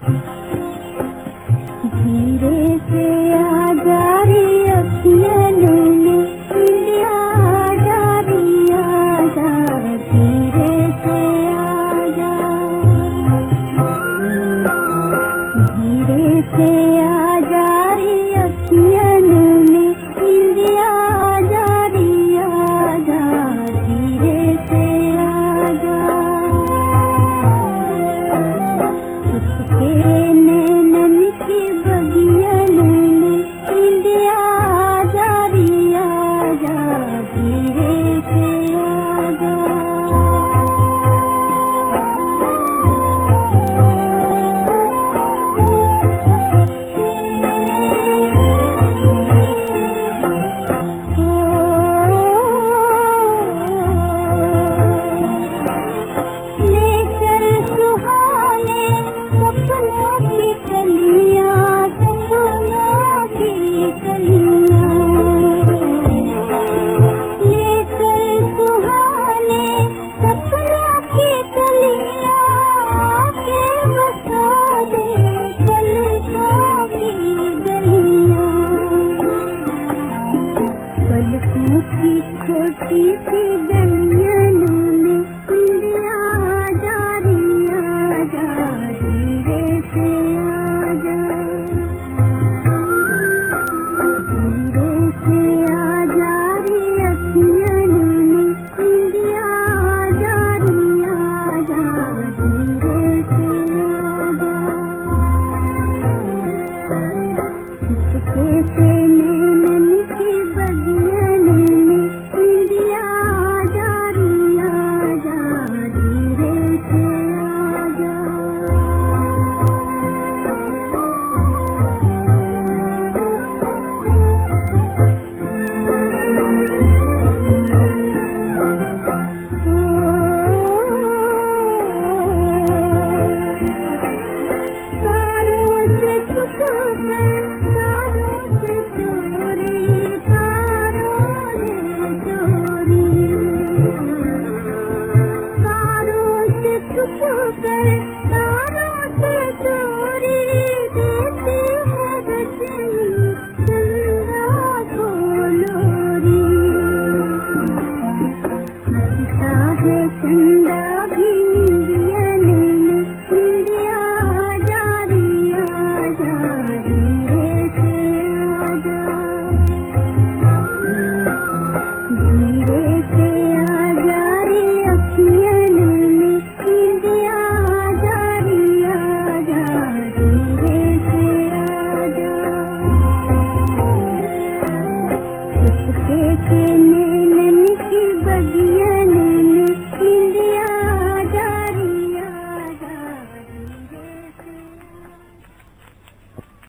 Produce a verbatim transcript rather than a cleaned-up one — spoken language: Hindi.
धीरे से आ जा रे अखियाँ लेने, इंडिया आ जा रे आ जा, धीरे से आ जा, धीरे से आ जा रे अखियाँ लेने, इंडिया आ जा रे आ जा, धीरे से आ जा। उसके नैनन की बगिया लेने, इंडिया आ जा रे आ जा, धीरे से आ जा। लेकर सुहाने सपनों की कलियां, सपनों की कलियां, लेकर सुहाने सपनों की कलियां, आके बसा दे पलकों की गलियां, पलकों की छोटी सी गलियां लेने, इंडिया आ जा रे आ जा, धीरे से आ जा, धीरे से आ जा रे अखियाँ लेने, इंडिया आ जा रे आ जा, धीरे से आ जा। उसके से नैनन की बगिया लेने, इंडिया आ जा रे आ जा, धीरे से आ जा। तारों से छुपकर, तारों से चोरी, तारों से चोरी, तारों से छुपकर,